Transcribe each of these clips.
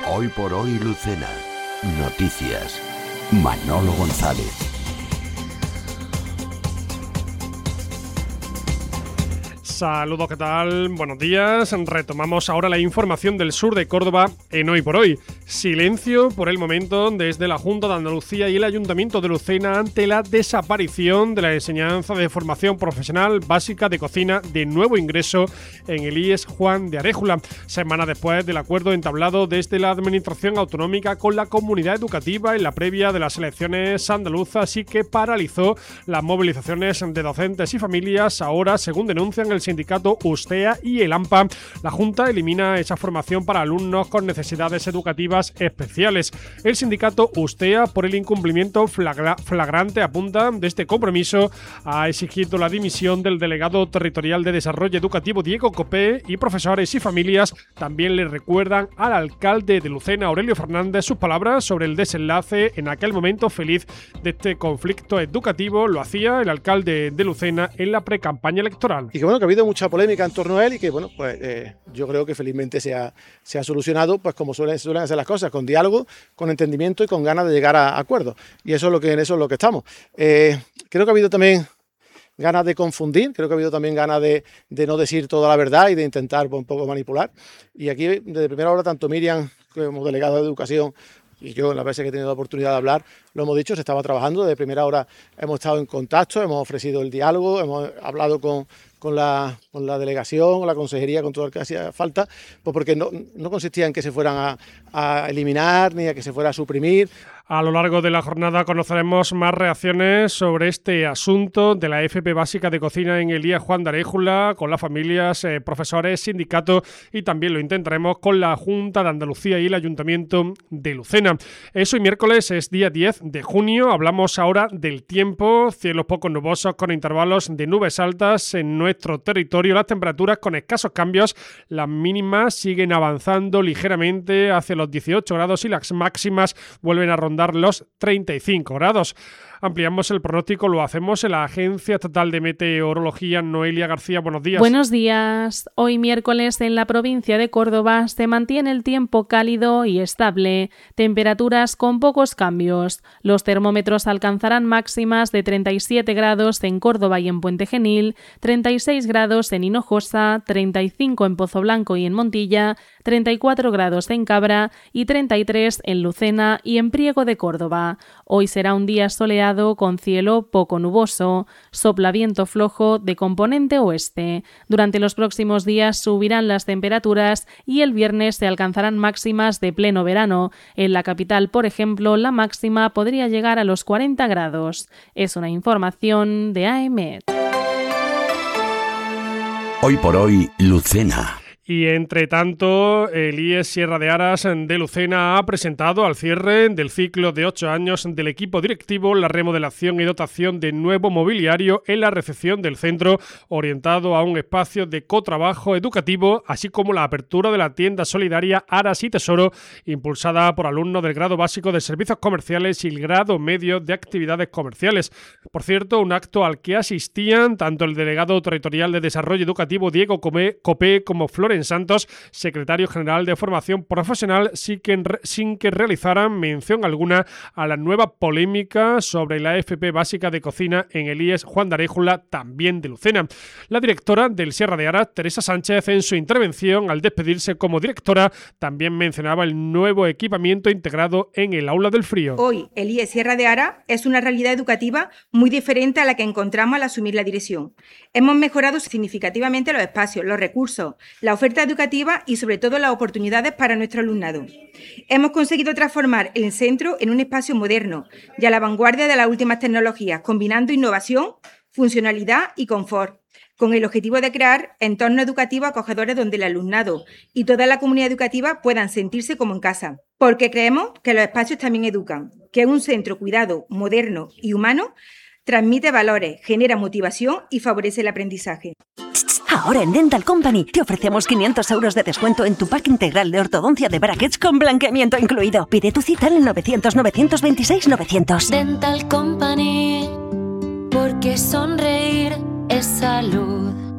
Hoy por hoy, Lucena. Noticias. Manolo González. Saludos, ¿qué tal? Buenos días. Retomamos ahora la información del sur de Córdoba en Hoy por Hoy. Silencio por el momento desde la Junta de Andalucía y el Ayuntamiento de Lucena ante la desaparición de la enseñanza de formación profesional básica de cocina de nuevo ingreso en el IES Juan de Aréjula, semana después del acuerdo entablado desde la Administración Autonómica con la comunidad educativa en la previa de las elecciones andaluzas y que paralizó las movilizaciones de docentes y familias. Ahora, según denuncian el sindicato USTEA y el AMPA, la Junta elimina esa formación para alumnos con necesidades educativas especiales. El sindicato USTEA, por el incumplimiento flagrante, apunta de este compromiso, ha exigido la dimisión del delegado territorial de Desarrollo Educativo Diego Copé, y profesores y familias también le recuerdan al alcalde de Lucena, Aurelio Fernández, sus palabras sobre el desenlace en aquel momento feliz de este conflicto educativo. Lo hacía el alcalde de Lucena en la precampaña electoral. Y que bueno, que ha habido mucha polémica en torno a él y que bueno, pues yo creo que felizmente se ha solucionado, pues como suelen hacer las cosas, con diálogo, con entendimiento y con ganas de llegar a acuerdos. Y eso en eso es lo que estamos. Creo que ha habido también ganas de confundir, creo que ha habido también ganas de no decir toda la verdad y de intentar un poco manipular. Y aquí, desde primera hora, tanto Miriam como delegado de Educación y yo, en las veces que he tenido la oportunidad de hablar, lo hemos dicho, se estaba trabajando. Desde primera hora hemos estado en contacto, hemos ofrecido el diálogo, hemos hablado con la delegación, con la consejería, con todo lo que hacía falta, pues porque no consistía en que se fueran a eliminar ni a que se fuera a suprimir. A lo largo de la jornada conoceremos más reacciones sobre este asunto de la FP básica de cocina en el IES Juan de Aréjula, con las familias, profesores, sindicatos, y también lo intentaremos con la Junta de Andalucía y el Ayuntamiento de Lucena. Es hoy miércoles, es día 10 de junio. Hablamos ahora del tiempo. Cielos poco nubosos con intervalos de nubes altas en nuestro territorio. Las temperaturas con escasos cambios. Las mínimas siguen avanzando ligeramente hacia los 18 grados y las máximas vuelven a rondar los 35 grados. Ampliamos el pronóstico, lo hacemos en la Agencia Estatal de Meteorología. Noelia García, buenos días. Buenos días. Hoy miércoles en la provincia de Córdoba se mantiene el tiempo cálido y estable, temperaturas con pocos cambios. Los termómetros alcanzarán máximas de 37 grados en Córdoba y en Puente Genil, 36 grados en Hinojosa, 35 en Pozoblanco y en Montilla, 34 grados en Cabra y 33 en Lucena y en Priego de Córdoba. Hoy será un día soleado con cielo poco nuboso, sopla viento flojo de componente oeste. Durante los próximos días subirán las temperaturas y el viernes se alcanzarán máximas de pleno verano. En la capital, por ejemplo, la máxima podría llegar a los 40 grados. Es una información de AEMET. Hoy por hoy, Lucena. Y entre tanto, el IES Sierra de Aras de Lucena ha presentado al cierre del ciclo de 8 años del equipo directivo la remodelación y dotación de nuevo mobiliario en la recepción del centro, orientado a un espacio de cotrabajo educativo, así como la apertura de la tienda solidaria Aras y Tesoro, impulsada por alumnos del grado básico de servicios comerciales y el grado medio de actividades comerciales. Por cierto, un acto al que asistían tanto el delegado territorial de Desarrollo Educativo Diego Copé como Flores Santos, secretario general de Formación Profesional, sin que realizaran mención alguna a la nueva polémica sobre la FP básica de cocina en el IES Juan de Aréjula, también de Lucena. La directora del Sierra de Aras, Teresa Sánchez, en su intervención al despedirse como directora, también mencionaba el nuevo equipamiento integrado en el Aula del Frío. Hoy, el IES Sierra de Aras es una realidad educativa muy diferente a la que encontramos al asumir la dirección. Hemos mejorado significativamente los espacios, los recursos, la oferta educativa y sobre todo las oportunidades para nuestro alumnado. Hemos conseguido transformar el centro en un espacio moderno y a la vanguardia de las últimas tecnologías, combinando innovación, funcionalidad y confort, con el objetivo de crear entornos educativos acogedores donde el alumnado y toda la comunidad educativa puedan sentirse como en casa. Porque creemos que los espacios también educan, que un centro cuidado, moderno y humano transmite valores, genera motivación y favorece el aprendizaje. Ahora en Dental Company te ofrecemos 500 euros de descuento en tu pack integral de ortodoncia de brackets con blanqueamiento incluido. Pide tu cita en el 900-926-900. Dental Company, porque sonreír es salud.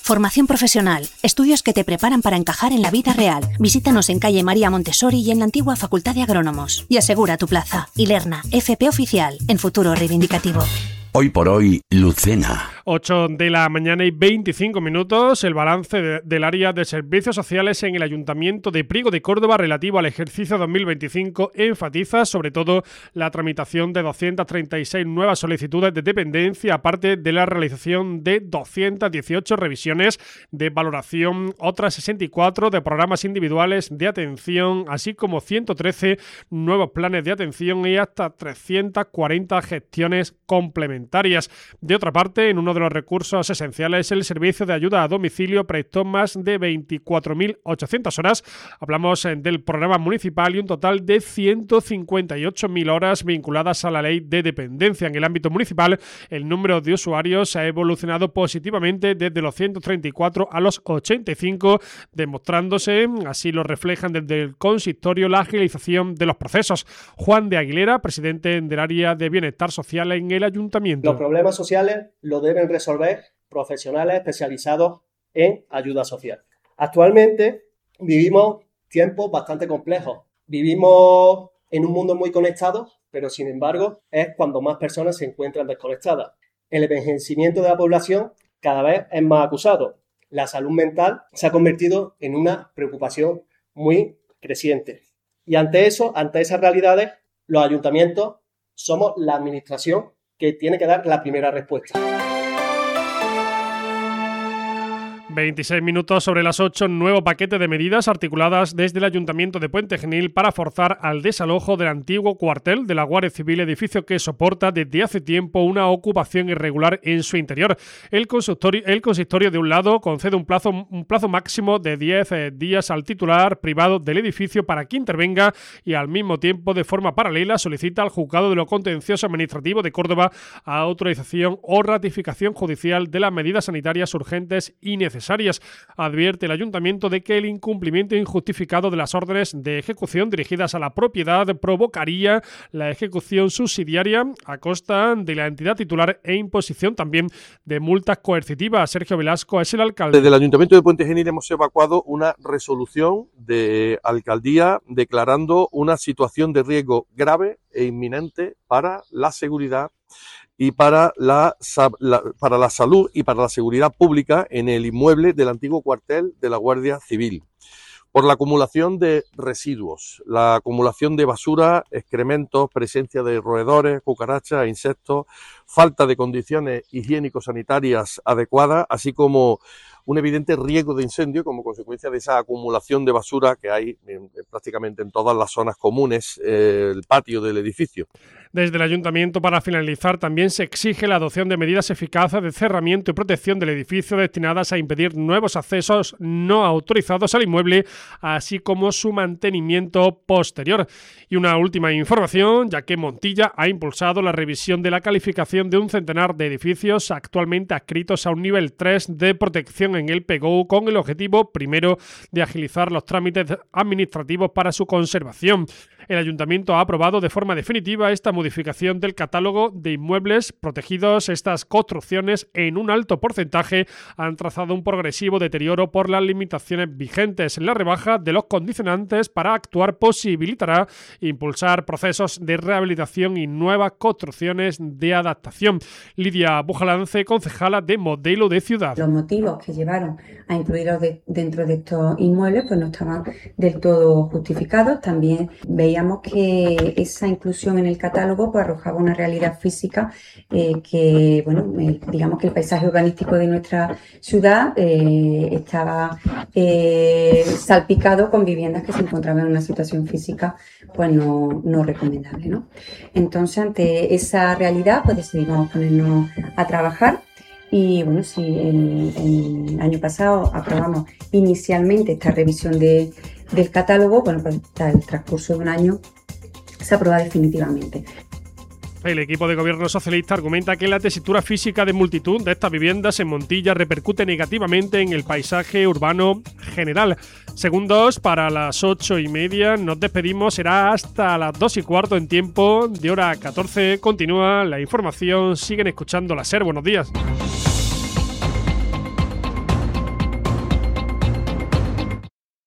Formación profesional, estudios que te preparan para encajar en la vida real. Visítanos en calle María Montessori y en la antigua Facultad de Agrónomos. Y asegura tu plaza. Ilerna, FP Oficial, en futuro reivindicativo. Hoy por hoy, Lucena. 8 de la mañana y 25 minutos. El balance del área de servicios sociales en el Ayuntamiento de Priego de Córdoba relativo al ejercicio 2025 enfatiza sobre todo la tramitación de 236 nuevas solicitudes de dependencia, aparte de la realización de 218 revisiones de valoración, otras 64 de programas individuales de atención, así como 113 nuevos planes de atención y hasta 340 gestiones complementarias. De otra parte, en uno de los recursos esenciales, el servicio de ayuda a domicilio prestó más de 24.800 horas. Hablamos del programa municipal y un total de 158.000 horas vinculadas a la ley de dependencia. En el ámbito municipal, el número de usuarios ha evolucionado positivamente desde los 134 a los 85, demostrándose, así lo reflejan desde el consistorio, la agilización de los procesos. Juan de Aguilera, presidente del área de bienestar social en el Ayuntamiento. Los problemas sociales los deben resolver profesionales especializados en ayuda social. Actualmente vivimos tiempos bastante complejos. Vivimos en un mundo muy conectado, pero sin embargo es cuando más personas se encuentran desconectadas. El envejecimiento de la población cada vez es más acusado. La salud mental se ha convertido en una preocupación muy creciente. Y ante esas realidades, los ayuntamientos somos la administración que tiene que dar la primera respuesta. 26 minutos sobre las 8, nuevo paquete de medidas articuladas desde el Ayuntamiento de Puente Genil para forzar al desalojo del antiguo cuartel de la Guardia Civil, edificio que soporta desde hace tiempo una ocupación irregular en su interior. El consistorio, de un lado, concede un plazo máximo de 10 días al titular privado del edificio para que intervenga y al mismo tiempo, de forma paralela, solicita al Juzgado de lo Contencioso Administrativo de Córdoba autorización o ratificación judicial de las medidas sanitarias urgentes y necesarias. Advierte el Ayuntamiento de que el incumplimiento injustificado de las órdenes de ejecución dirigidas a la propiedad provocaría la ejecución subsidiaria a costa de la entidad titular e imposición también de multas coercitivas. Sergio Velasco es el alcalde. Desde el Ayuntamiento de Puente Genil hemos evacuado una resolución de alcaldía declarando una situación de riesgo grave e inminente para la seguridad y para la salud y para la seguridad pública en el inmueble del antiguo cuartel de la Guardia Civil, por la acumulación de residuos, la acumulación de basura, excrementos, presencia de roedores, cucarachas, insectos, falta de condiciones higiénico-sanitarias adecuadas, así como un evidente riesgo de incendio como consecuencia de esa acumulación de basura que hay prácticamente en todas las zonas comunes, el patio del edificio. Desde el Ayuntamiento, para finalizar, también se exige la adopción de medidas eficaces de cerramiento y protección del edificio destinadas a impedir nuevos accesos no autorizados al inmueble, así como su mantenimiento posterior. Y una última información, ya que Montilla ha impulsado la revisión de la calificación de un centenar de edificios actualmente adscritos a un nivel 3 de protección en el PGO, con el objetivo, primero, de agilizar los trámites administrativos para su conservación. El Ayuntamiento ha aprobado de forma definitiva esta modificación del catálogo de inmuebles protegidos. Estas construcciones, en un alto porcentaje, han trazado un progresivo deterioro por las limitaciones vigentes. La rebaja de los condicionantes para actuar posibilitará impulsar procesos de rehabilitación y nuevas construcciones de adaptación. Lidia Bujalance, concejala de Modelo de Ciudad. Los motivos que llevaron a incluirlos dentro de estos inmuebles pues no estaban del todo justificados. También veíamos que esa inclusión en el catálogo pues arrojaba una realidad física que, bueno, digamos que el paisaje urbanístico de nuestra ciudad estaba salpicado con viviendas que se encontraban en una situación física pues no recomendable, ¿no? Entonces, ante esa realidad pues decidimos ponernos a trabajar. Y bueno, si el año pasado aprobamos inicialmente esta revisión del catálogo, bueno, pues hasta el transcurso de un año se aprueba definitivamente. El equipo de gobierno socialista argumenta que la tesitura física de multitud de estas viviendas en Montilla repercute negativamente en el paisaje urbano general. Segundos para las 8:30. Nos despedimos. Será hasta las 2:15 en tiempo de hora 14. Continúa la información. Siguen escuchando la SER. Buenos días.